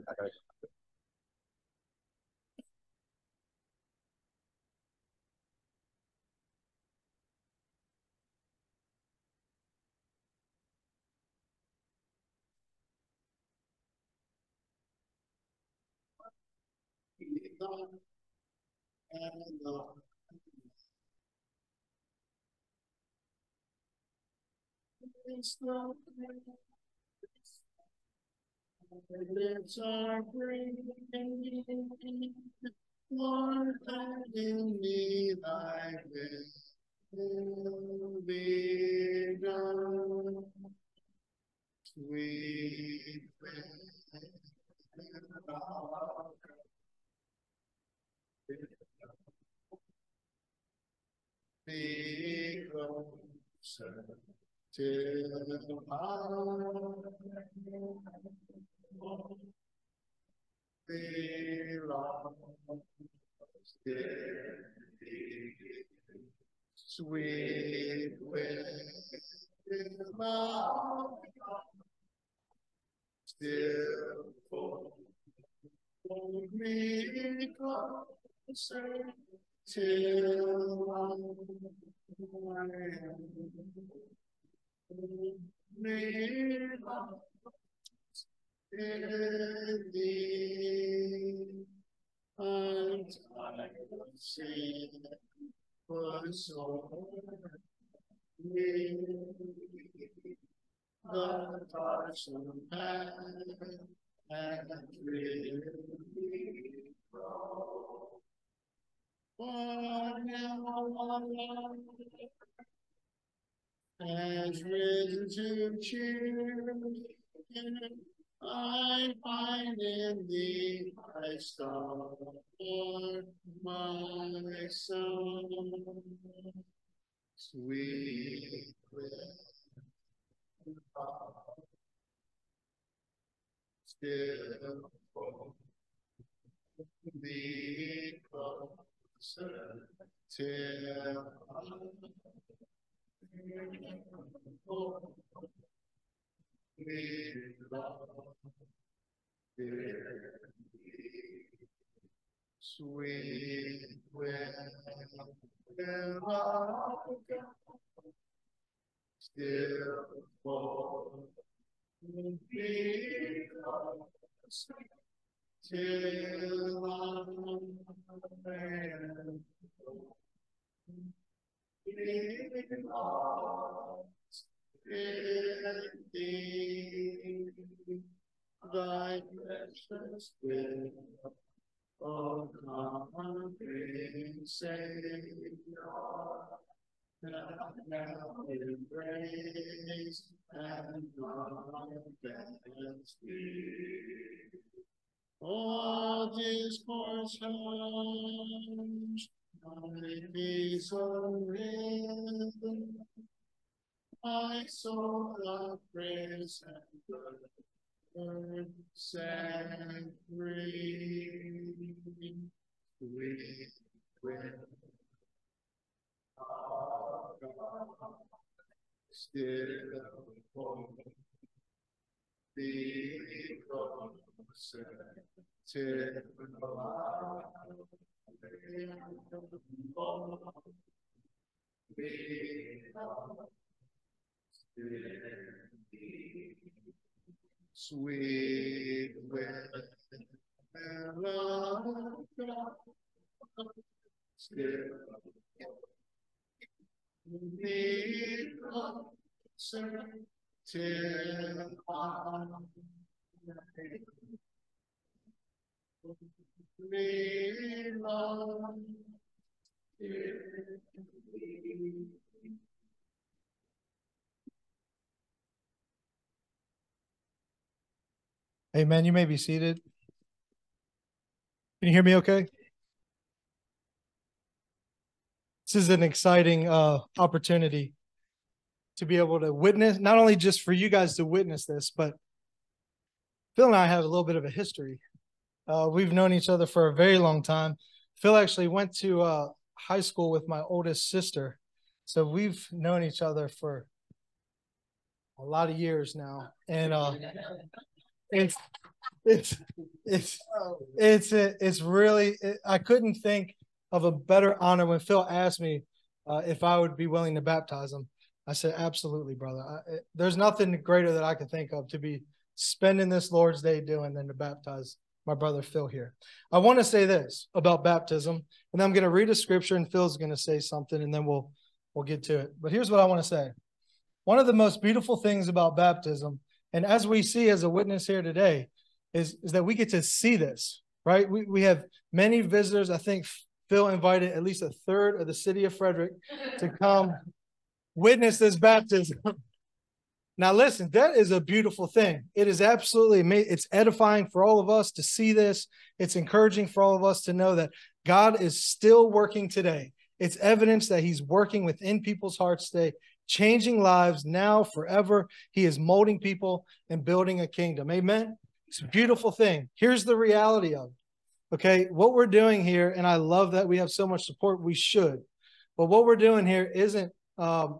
Lips are breathing, Lord, and in me thy will be done. Sweet be closer till the power belong. Sweet with love still hold me closer till I'm me in thee. I'm tired of sin, but so me the touch of man and really grow. For now has risen to cheer. I find in thee my star, my song, sweet still be closer till we love sweet will still fall be closer till I'm lost in thee, thy precious will, O conquering Savior, now embrace and confess thee. All discourse hushed, my peace arisen, my soul of praise and word set free. We will still be closer till we sweet will still be closer till I'm me love Amen. You may be seated. Can you hear me okay? This is an exciting uh, opportunity to be able to witness, not only just for you guys to witness this, but Phil and I have a little bit of a history. Uh, we've known each other for a very long time. Phil actually went to uh, high school with my oldest sister. So we've known each other for a lot of years now. And uh, it's, it's, it's, it's, it's really, it, I couldn't think of a better honor when Phil asked me uh, if I would be willing to baptize him. I said, absolutely, brother. I, it, there's nothing greater that I could think of to be spending this Lord's Day doing than to baptize my brother Phil here. I want to say this about baptism, and then I'm going to read a scripture, and Phil's going to say something, and then we'll we'll get to it. But here's what I want to say. One of the most beautiful things about baptism, and as we see as a witness here today, is, is that we get to see this, right? We, we have many visitors. I think Phil invited at least a third of the city of Frederick to come witness this baptism. Now, listen, that is a beautiful thing. It is absolutely amazing. It's edifying for all of us to see this. It's encouraging for all of us to know that God is still working today. It's evidence that he's working within people's hearts today, changing lives now, forever. He is molding people and building a kingdom. Amen? It's a beautiful thing. Here's the reality of it. Okay, what we're doing here, and I love that we have so much support, we should. But what we're doing here isn't um,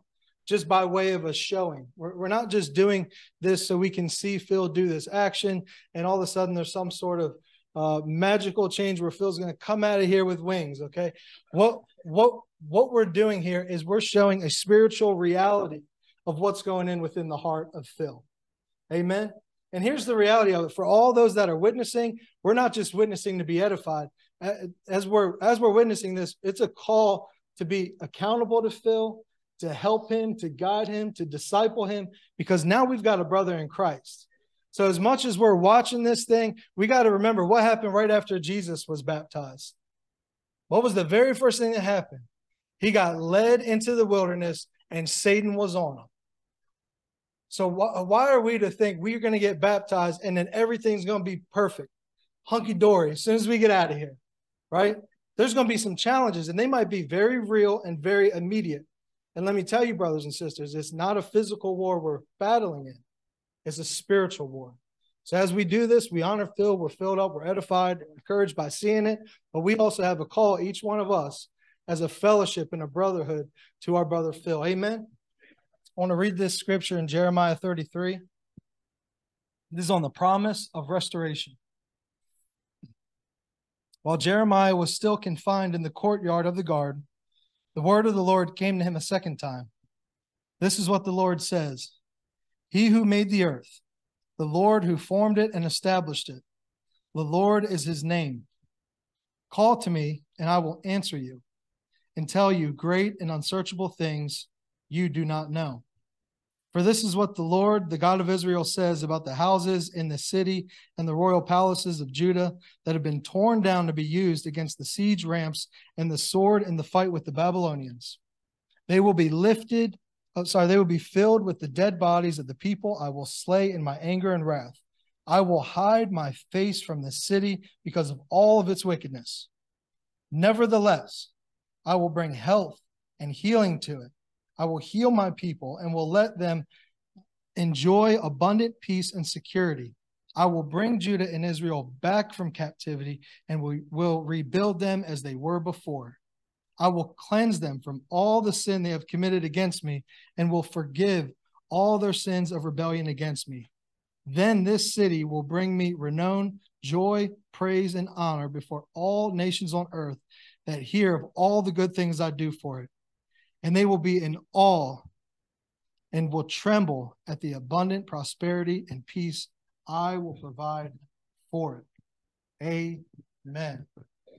just by way of a showing. We're, we're not just doing this so we can see Phil do this action and all of a sudden there's some sort of uh, magical change where Phil's going to come out of here with wings. Okay. What, what, what we're doing here is we're showing a spiritual reality of what's going in within the heart of Phil. Amen. And here's the reality of it. For all those that are witnessing, we're not just witnessing to be edified. As we're, as we're witnessing this, it's a call to be accountable to Phil, to help him, to guide him, to disciple him, because now we've got a brother in Christ. So as much as we're watching this thing, we got to remember what happened right after Jesus was baptized. What was the very first thing that happened? He got led into the wilderness and Satan was on him. So wh why are we to think we're going to get baptized and then everything's going to be perfect, hunky-dory as soon as we get out of here, right? There's going to be some challenges and they might be very real and very immediate. And let me tell you, brothers and sisters, it's not a physical war we're battling in. It's a spiritual war. So as we do this, we honor Phil, we're filled up, we're edified, encouraged by seeing it. But we also have a call, each one of us, as a fellowship and a brotherhood to our brother Phil. Amen. I want to read this scripture in Jeremiah thirty-three. This is on the promise of restoration. While Jeremiah was still confined in the courtyard of the guard, the word of the Lord came to him a second time. This is what the Lord says. He who made the earth, the Lord who formed it and established it, the Lord is his name. Call to me, and I will answer you, and tell you great and unsearchable things you do not know. For this is what the Lord, the God of Israel, says about the houses in the city and the royal palaces of Judah that have been torn down to be used against the siege ramps and the sword in the fight with the Babylonians. They will be lifted, oh, sorry, they will be filled with the dead bodies of the people I will slay in my anger and wrath. I will hide my face from the city because of all of its wickedness. Nevertheless, I will bring health and healing to it. I will heal my people and will let them enjoy abundant peace and security. I will bring Judah and Israel back from captivity and we will rebuild them as they were before. I will cleanse them from all the sin they have committed against me and will forgive all their sins of rebellion against me. Then this city will bring me renown, joy, praise, and honor before all nations on earth that hear of all the good things I do for it. And they will be in awe and will tremble at the abundant prosperity and peace I will provide for it. Amen. Amen.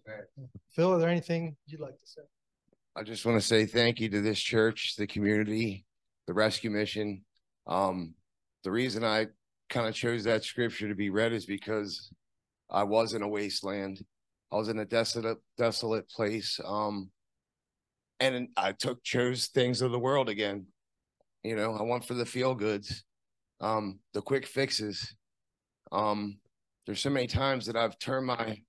Phil, are there anything you'd like to say? I just want to say thank you to this church, the community, the rescue mission. Um, the reason I kind of chose that scripture to be read is because I was in a wasteland. I was in a desolate, desolate place. Um, and I took, chose things of the world again. You know, I went for the feel goods, um, the quick fixes. Um, there's so many times that I've turned my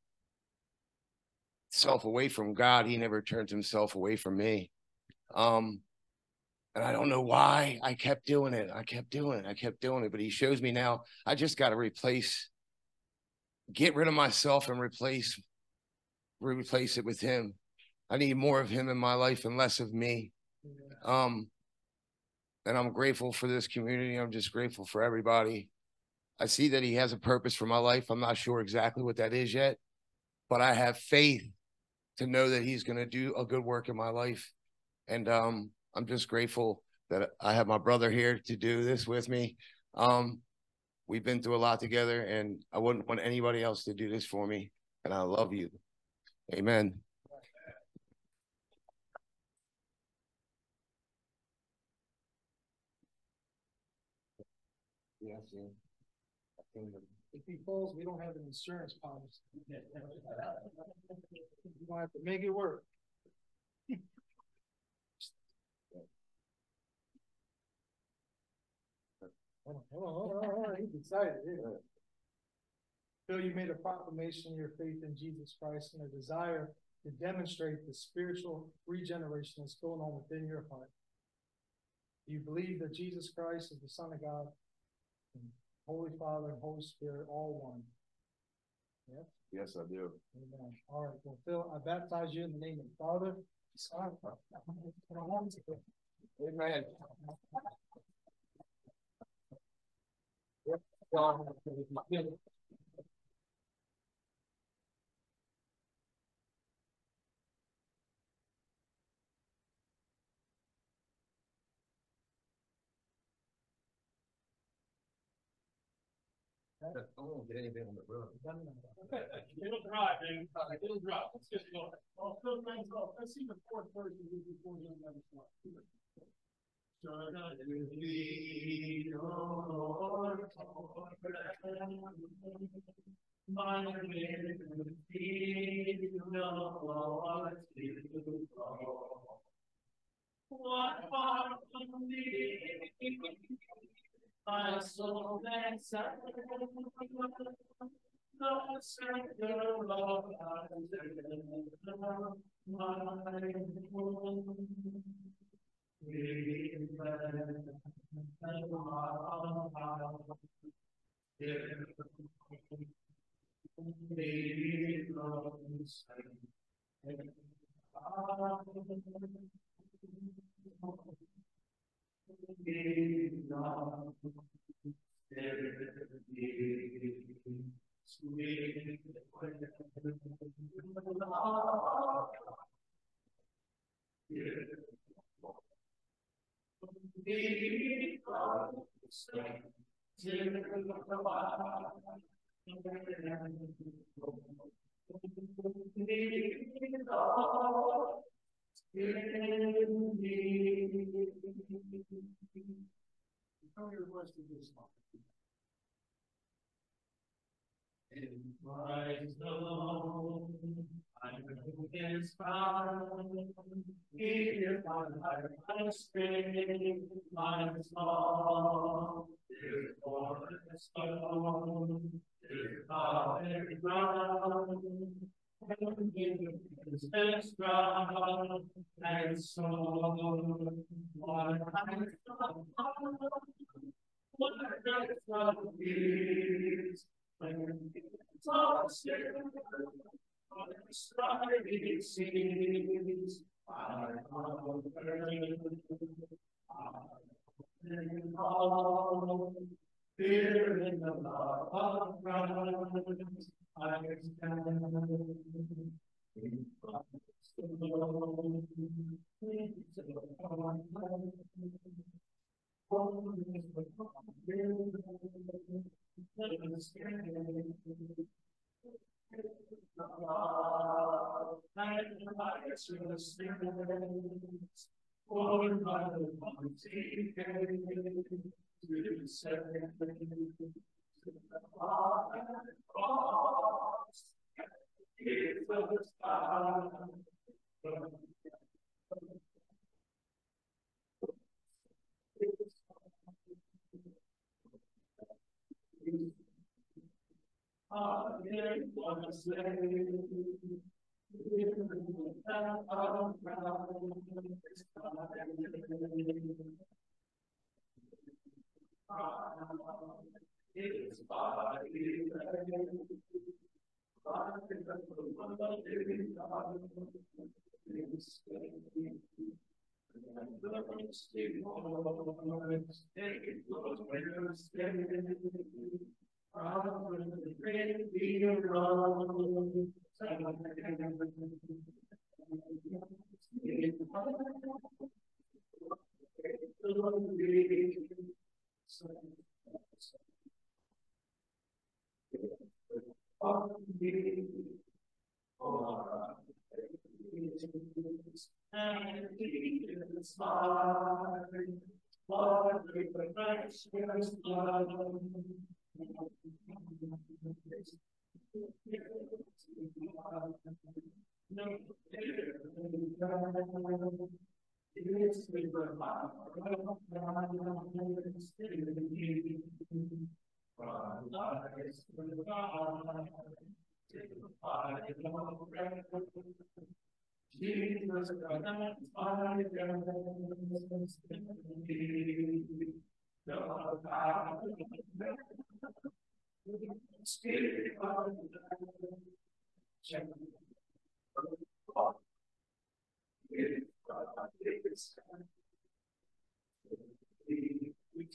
self away from God. He never turned himself away from me. Um, and I don't know why I kept doing it. I kept doing it. I kept doing it. But he shows me now I just got to replace, get rid of myself and replace, replace it with him. I need more of him in my life and less of me. Um, and I'm grateful for this community. I'm just grateful for everybody. I see that he has a purpose for my life. I'm not sure exactly what that is yet, but I have faith to know that he's going to do a good work in my life. And um, I'm just grateful that I have my brother here to do this with me. Um, we've been through a lot together, and I wouldn't want anybody else to do this for me. And I love you. Amen. Yes, yeah. If he falls, we don't have an insurance policy. You're going to have to make it work. Hold on, hold on, hold on, hold on. He's excited. Yeah. Phil, you made a proclamation of your faith in Jesus Christ and a desire to demonstrate the spiritual regeneration that's going on within your heart. Do you believe that Jesus Christ is the Son of God, and Holy Father and Holy Spirit, all one? Yes? Yes, I do. Amen. All right. Well, Phil, I baptize you in the name of the Father, Son, Amen. I won't get anything on the road. It'll dry, man. It'll dry. Let's just go. I'll fill things up. Let's see the fourth version before we another slide. Be Lord, my name be Lord, what part of me, my soul and sight, the center of my home. In Christ alone, I is found. Here my spirit, my soul, is born a stone, is God and ground, and is extra, and so, what I what I is. It's all scared. Striving seas, I am fear in the love of Christ, I stand.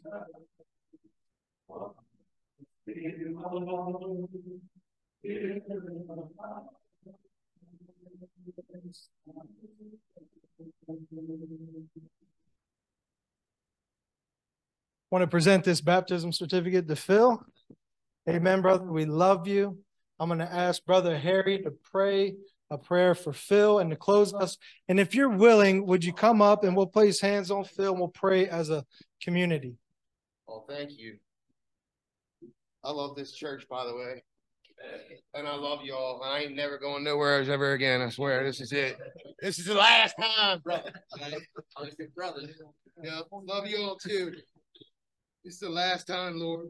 Want to present this baptism certificate to Phil. Amen, brother. We love you. I'm going to ask Brother Harry to pray a prayer for Phil and to close us. And if you're willing, would you come up and we'll place hands on Phil and we'll pray as a community. Oh, thank you. I love this church, by the way. And I love y'all. I ain't never going nowhere else ever again. I swear. This is it. This is the last time, brother. brother. Yeah, love you all too. This is the last time, Lord.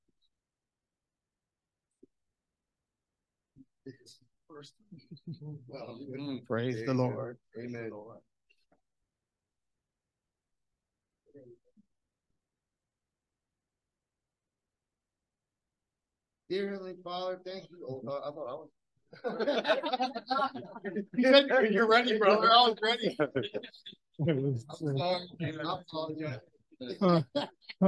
Well, praise amen. the Lord. Amen, Lord. Dear Heavenly Father, thank you. Oh, uh, I thought I was. You're ready, brother. I was ready. I'm sorry. I apologize. Uh, uh,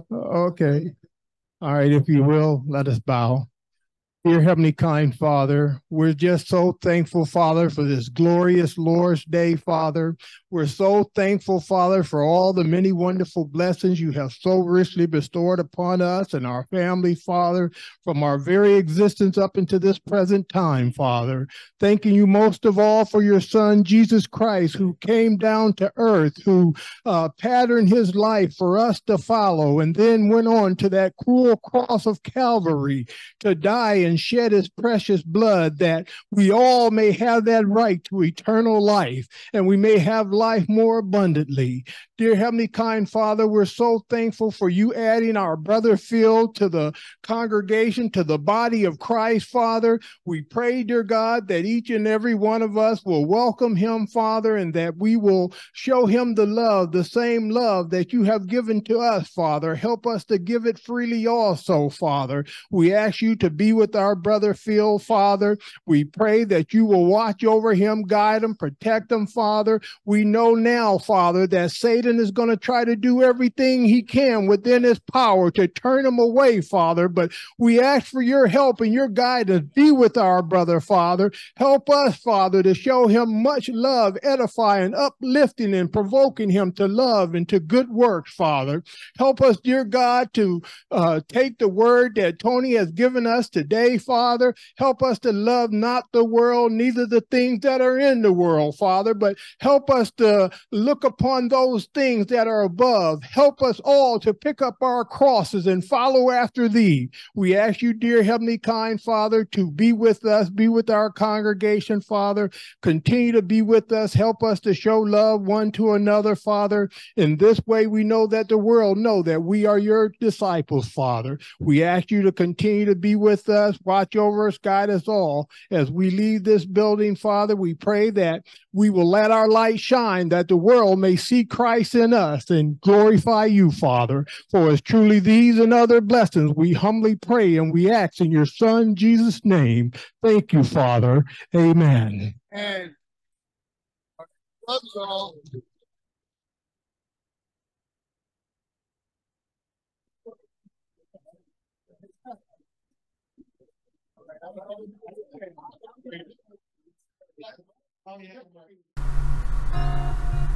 okay. All right, if you will, let us bow. Dear Heavenly kind Father, we're just so thankful, Father, for this glorious Lord's Day, Father. We're so thankful, Father, for all the many wonderful blessings you have so richly bestowed upon us and our family, Father, from our very existence up into this present time, Father. Thanking you most of all for your Son, Jesus Christ, who came down to earth, who uh, patterned his life for us to follow, and then went on to that cruel cross of Calvary to die and shed his precious blood, that we all may have that right to eternal life, and we may have life more abundantly. Dear Heavenly kind Father, we're so thankful for you adding our brother Phil to the congregation, to the body of Christ, Father. We pray, dear God, that each and every one of us will welcome him, Father, and that we will show him the love, the same love that you have given to us, Father. Help us to give it freely also, Father. We ask you to be with our brother Phil, Father. We pray that you will watch over him, guide him, protect him, Father. We know now, Father, that Satan is going to try to do everything he can within his power to turn him away, Father. But we ask for your help and your guidance. Be with our brother, Father. Help us, Father, to show him much love, edifying, uplifting, and provoking him to love and to good works, Father. Help us, dear God, to uh, take the word that Tony has given us today, Father. Help us to love not the world, neither the things that are in the world, Father, but help us to look upon those things that are above. Help us all to pick up our crosses and follow after thee. We ask you, dear Heavenly kind Father, to be with us, be with our congregation, Father. Continue to be with us. Help us to show love one to another, Father. In this way, we know that the world know that we are your disciples, Father. We ask you to continue to be with us, watch over us, guide us all. As we leave this building, Father, we pray that we will let our light shine, that the world may see Christ in us and glorify you, Father. For as truly these and other blessings we humbly pray and we ask in your Son, Jesus' name. Thank you, Father. Amen. And love you all. Oh, yeah.